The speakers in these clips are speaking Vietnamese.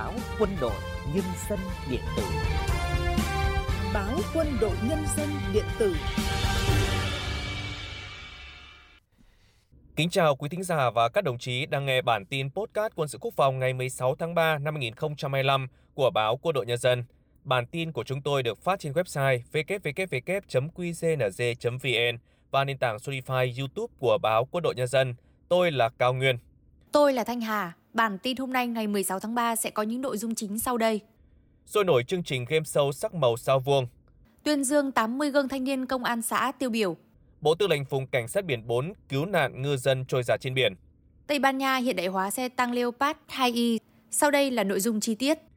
báo Quân đội Nhân dân điện tử. Báo Quân đội Nhân dân điện tử. Kính chào quý thính giả và các đồng chí đang nghe bản tin podcast Quân sự Quốc phòng ngày 16 tháng 3 năm 2025 của báo Quân đội Nhân dân. Bản tin của chúng tôi được phát trên website www.qznz.vn và nền tảng Spotify, YouTube của báo Quân đội Nhân dân. Tôi là Cao Nguyên. Tôi là Thanh Hà. Bản tin hôm nay ngày 16 tháng 3 sẽ có những nội dung chính sau đây. Sôi nổi chương trình game show sắc màu sao vuông. Tuyên dương 80 gương thanh niên công an xã tiêu biểu. Bộ Tư lệnh Vùng Cảnh sát biển 4 cứu nạn ngư dân trôi giạt trên biển. Tây Ban Nha hiện đại hóa xe tăng Leopard 2i. Sau đây là nội dung chi tiết.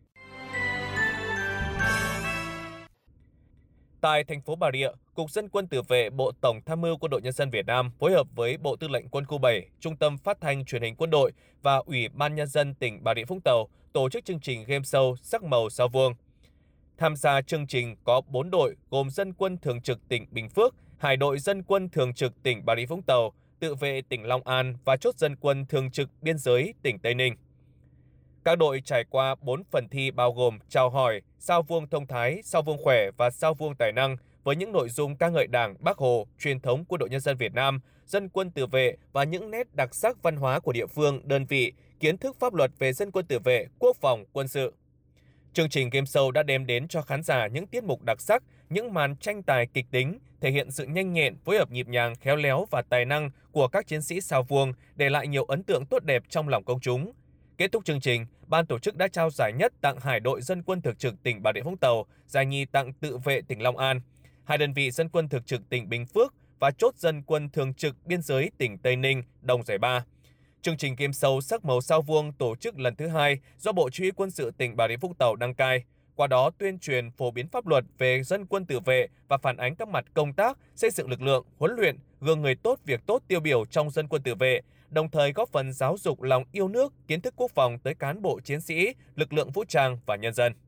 Tại thành phố Bà Rịa, Cục Dân quân Tự vệ Bộ Tổng tham mưu Quân đội Nhân dân Việt Nam phối hợp với Bộ Tư lệnh Quân khu 7, Trung tâm Phát thanh Truyền hình Quân đội và Ủy ban Nhân dân tỉnh Bà Rịa Vũng Tàu tổ chức chương trình game show sắc màu sao vuông. Tham gia chương trình có 4 đội gồm Dân quân Thường trực tỉnh Bình Phước, Hải đội Dân quân Thường trực tỉnh Bà Rịa Vũng Tàu, Tự vệ tỉnh Long An và chốt Dân quân Thường trực Biên giới tỉnh Tây Ninh. Các đội trải qua 4 phần thi bao gồm chào hỏi, sao vuông thông thái, sao vuông khỏe và sao vuông tài năng với những nội dung ca ngợi Đảng, Bác Hồ, truyền thống Quân đội Nhân dân Việt Nam, dân quân tự vệ và những nét đặc sắc văn hóa của địa phương, đơn vị, kiến thức pháp luật về dân quân tự vệ, quốc phòng, quân sự. Chương trình game show đã đem đến cho khán giả những tiết mục đặc sắc, những màn tranh tài kịch tính, thể hiện sự nhanh nhẹn, phối hợp nhịp nhàng, khéo léo và tài năng của các chiến sĩ sao vuông, để lại nhiều ấn tượng tốt đẹp trong lòng công chúng. Kết thúc chương trình, ban tổ chức đã trao giải nhất tặng Hải đội Dân quân Thường trực tỉnh Bà Rịa Vũng Tàu, giải nhì tặng Tự vệ tỉnh Long An, hai đơn vị Dân quân Thường trực tỉnh Bình Phước và chốt Dân quân Thường trực Biên giới tỉnh Tây Ninh đồng giải ba. Chương trình game show sắc màu sao vuông tổ chức lần thứ 2 do Bộ Chỉ huy Quân sự tỉnh Bà Rịa Vũng Tàu đăng cai. Qua đó tuyên truyền phổ biến pháp luật về dân quân tự vệ và phản ánh các mặt công tác, xây dựng lực lượng, huấn luyện, gương người tốt việc tốt tiêu biểu trong dân quân tự vệ, đồng thời góp phần giáo dục lòng yêu nước, kiến thức quốc phòng tới cán bộ chiến sĩ, lực lượng vũ trang và nhân dân.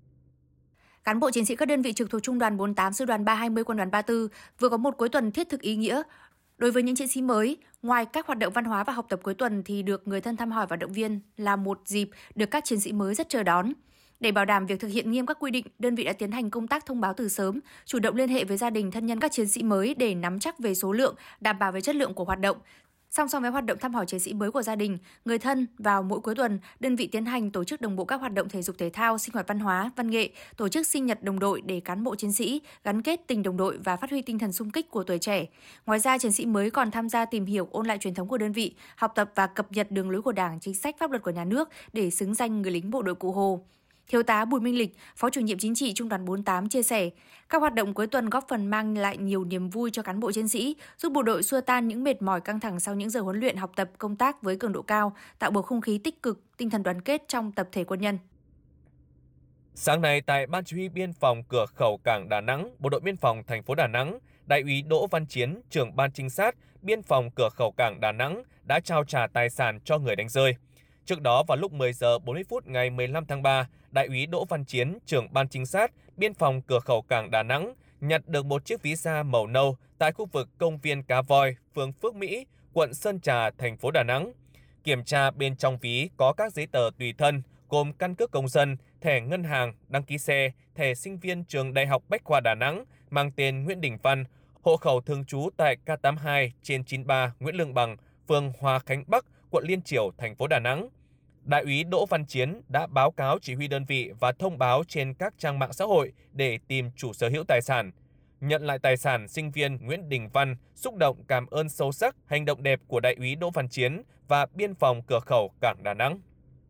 Cán bộ chiến sĩ các đơn vị trực thuộc Trung đoàn 48, Sư đoàn 320, Quân đoàn 34 vừa có một cuối tuần thiết thực ý nghĩa. Đối với những chiến sĩ mới, ngoài các hoạt động văn hóa và học tập cuối tuần thì được người thân thăm hỏi và động viên là một dịp được các chiến sĩ mới rất chờ đón. Để bảo đảm việc thực hiện nghiêm các quy định, đơn vị đã tiến hành công tác thông báo từ sớm, chủ động liên hệ với gia đình, thân nhân các chiến sĩ mới để nắm chắc về số lượng, đảm bảo về chất lượng của hoạt động. Song song với hoạt động thăm hỏi chiến sĩ mới của gia đình, người thân, vào mỗi cuối tuần, đơn vị tiến hành tổ chức đồng bộ các hoạt động thể dục thể thao, sinh hoạt văn hóa, văn nghệ, tổ chức sinh nhật đồng đội để cán bộ chiến sĩ gắn kết tình đồng đội và phát huy tinh thần xung kích của tuổi trẻ. Ngoài ra, chiến sĩ mới còn tham gia tìm hiểu, ôn lại truyền thống của đơn vị, học tập và cập nhật đường lối của Đảng, chính sách, pháp luật của nhà nước để xứng danh người lính bộ đội Cụ Hồ. Thiếu tá Bùi Minh Lịch, Phó chủ nhiệm chính trị Trung đoàn 48 chia sẻ, các hoạt động cuối tuần góp phần mang lại nhiều niềm vui cho cán bộ chiến sĩ, giúp bộ đội xua tan những mệt mỏi căng thẳng sau những giờ huấn luyện học tập công tác với cường độ cao, tạo bầu không khí tích cực, tinh thần đoàn kết trong tập thể quân nhân. Sáng nay tại Ban Chỉ huy Biên phòng Cửa khẩu Cảng Đà Nẵng, Bộ đội Biên phòng thành phố Đà Nẵng, Đại úy Đỗ Văn Chiến, trưởng ban trinh sát Biên phòng Cửa khẩu Cảng Đà Nẵng đã trao trả tài sản cho người đánh rơi. Trước đó vào lúc 10 giờ 40 phút ngày 15 tháng 3, Đại úy Đỗ Văn Chiến, trưởng ban trinh sát Biên phòng Cửa khẩu Cảng Đà Nẵng nhặt được một chiếc ví da màu nâu tại khu vực công viên Cá Voi, phường Phước Mỹ, quận Sơn Trà, thành phố Đà Nẵng. Kiểm tra bên trong ví có các giấy tờ tùy thân gồm căn cước công dân, thẻ ngân hàng, đăng ký xe, thẻ sinh viên trường Đại học Bách khoa Đà Nẵng mang tên Nguyễn Đình Văn, hộ khẩu thường trú tại K82/93 Nguyễn Lương Bằng, phường Hòa Khánh Bắc, quận Liên Chiểu, thành phố Đà Nẵng. Đại úy Đỗ Văn Chiến đã báo cáo chỉ huy đơn vị và thông báo trên các trang mạng xã hội để tìm chủ sở hữu tài sản. Nhận lại tài sản, sinh viên Nguyễn Đình Văn xúc động cảm ơn sâu sắc hành động đẹp của Đại úy Đỗ Văn Chiến và Biên phòng Cửa khẩu Cảng Đà Nẵng.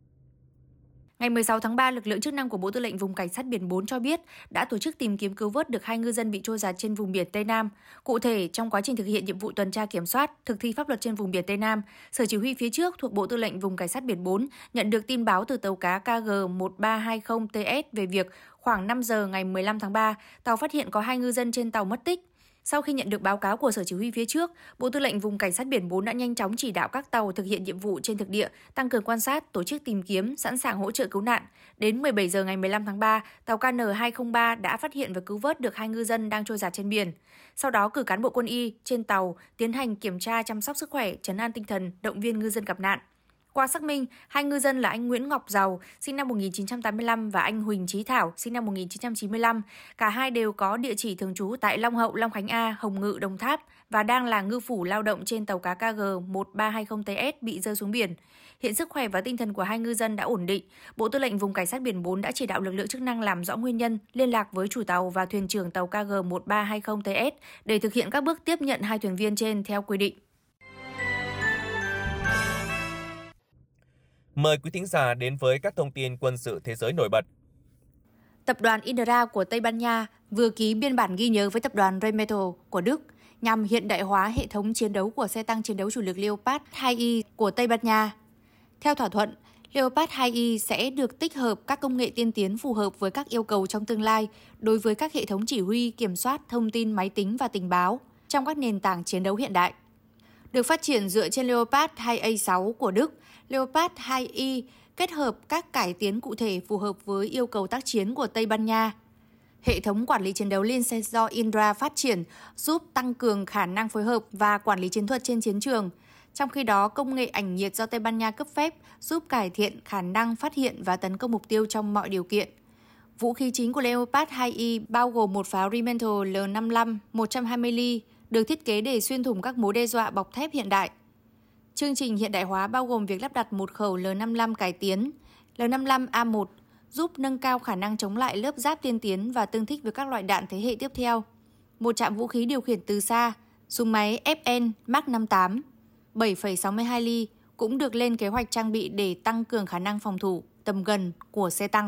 Ngày 16 tháng 3, lực lượng chức năng của Bộ Tư lệnh Vùng Cảnh sát biển 4 cho biết đã tổ chức tìm kiếm cứu vớt được 2 ngư dân bị trôi giạt trên vùng biển Tây Nam. Cụ thể, trong quá trình thực hiện nhiệm vụ tuần tra kiểm soát, thực thi pháp luật trên vùng biển Tây Nam, Sở Chỉ huy phía trước thuộc Bộ Tư lệnh Vùng Cảnh sát biển 4 nhận được tin báo từ tàu cá KG1320TS về việc khoảng 5 giờ ngày 15 tháng 3, tàu phát hiện có 2 ngư dân trên tàu mất tích. Sau khi nhận được báo cáo của Sở Chỉ huy phía trước, Bộ Tư lệnh Vùng Cảnh sát biển 4 đã nhanh chóng chỉ đạo các tàu thực hiện nhiệm vụ trên thực địa, tăng cường quan sát, tổ chức tìm kiếm, sẵn sàng hỗ trợ cứu nạn. Đến 17 giờ ngày 15 tháng 3, tàu KN203 đã phát hiện và cứu vớt được 2 ngư dân đang trôi dạt trên biển. Sau đó cử cán bộ quân y trên tàu tiến hành kiểm tra chăm sóc sức khỏe, trấn an tinh thần, động viên ngư dân gặp nạn. Qua xác minh, hai ngư dân là anh Nguyễn Ngọc Giàu, sinh năm 1985 và anh Huỳnh Chí Thảo, sinh năm 1995. Cả hai đều có địa chỉ thường trú tại Long Hậu, Long Khánh A, Hồng Ngự, Đồng Tháp và đang là ngư phủ lao động trên tàu cá KG 1320TS bị rơi xuống biển. Hiện sức khỏe và tinh thần của hai ngư dân đã ổn định. Bộ Tư lệnh Vùng Cảnh sát biển 4 đã chỉ đạo lực lượng chức năng làm rõ nguyên nhân, liên lạc với chủ tàu và thuyền trưởng tàu KG 1320TS để thực hiện các bước tiếp nhận hai thuyền viên trên theo quy định. Mời quý thính giả đến với các thông tin quân sự thế giới nổi bật. Tập đoàn Indra của Tây Ban Nha vừa ký biên bản ghi nhớ với tập đoàn Rheinmetall của Đức nhằm hiện đại hóa hệ thống chiến đấu của xe tăng chiến đấu chủ lực Leopard 2i của Tây Ban Nha. Theo thỏa thuận, Leopard 2i sẽ được tích hợp các công nghệ tiên tiến phù hợp với các yêu cầu trong tương lai đối với các hệ thống chỉ huy, kiểm soát, thông tin, máy tính và tình báo trong các nền tảng chiến đấu hiện đại. Được phát triển dựa trên Leopard 2A6 của Đức, Leopard 2i kết hợp các cải tiến cụ thể phù hợp với yêu cầu tác chiến của Tây Ban Nha. Hệ thống quản lý chiến đấu liên xe do Indra phát triển giúp tăng cường khả năng phối hợp và quản lý chiến thuật trên chiến trường. Trong khi đó, công nghệ ảnh nhiệt do Tây Ban Nha cấp phép giúp cải thiện khả năng phát hiện và tấn công mục tiêu trong mọi điều kiện. Vũ khí chính của Leopard 2i bao gồm một pháo Rheinmetall L55 120 ly được thiết kế để xuyên thủng các mối đe dọa bọc thép hiện đại. Chương trình hiện đại hóa bao gồm việc lắp đặt một khẩu L55 cải tiến, L55A1, giúp nâng cao khả năng chống lại lớp giáp tiên tiến và tương thích với các loại đạn thế hệ tiếp theo. Một trạm vũ khí điều khiển từ xa, súng máy FN Mark 58, 7,62 ly cũng được lên kế hoạch trang bị để tăng cường khả năng phòng thủ tầm gần của xe tăng.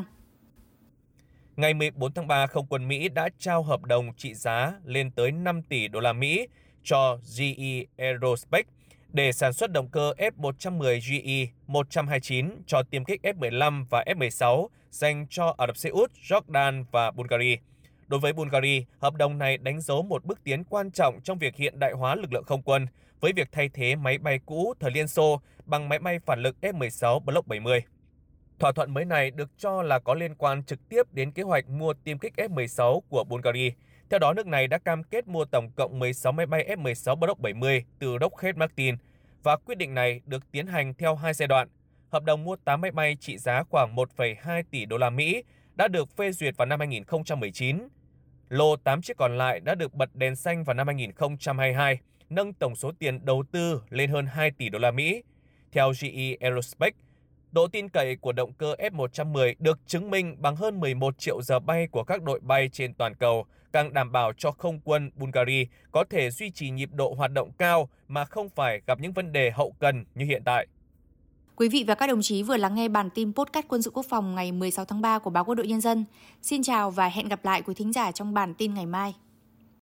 Ngày 14 tháng 3, Không quân Mỹ đã trao hợp đồng trị giá lên tới 5 tỷ đô la Mỹ cho GE Aerospace để sản xuất động cơ F-110 GE 129 cho tiêm kích F-15 và F-16 dành cho Ả Rập Xê Út, Jordan và Bulgaria. Đối với Bulgaria, hợp đồng này đánh dấu một bước tiến quan trọng trong việc hiện đại hóa lực lượng không quân với việc thay thế máy bay cũ thời Liên Xô bằng máy bay phản lực F-16 Block 70. Thỏa thuận mới này được cho là có liên quan trực tiếp đến kế hoạch mua tiêm kích F-16 của Bulgaria. Theo đó, nước này đã cam kết mua tổng cộng 16 máy bay F-16 Block 70 từ Lockheed Martin và quyết định này được tiến hành theo hai giai đoạn. Hợp đồng mua 8 máy bay trị giá khoảng 1,2 tỷ đô la Mỹ đã được phê duyệt vào năm 2019. Lô 8 chiếc còn lại đã được bật đèn xanh vào năm 2022, nâng tổng số tiền đầu tư lên hơn 2 tỷ đô la Mỹ. Theo GE Aerospace, độ tin cậy của động cơ F-110 được chứng minh bằng hơn 11 triệu giờ bay của các đội bay trên toàn cầu, càng đảm bảo cho không quân Bulgaria có thể duy trì nhịp độ hoạt động cao mà không phải gặp những vấn đề hậu cần như hiện tại. Quý vị và các đồng chí vừa lắng nghe bản tin podcast Quân sự Quốc phòng ngày 16 tháng 3 của báo Quân đội Nhân dân. Xin chào và hẹn gặp lại quý thính giả trong bản tin ngày mai.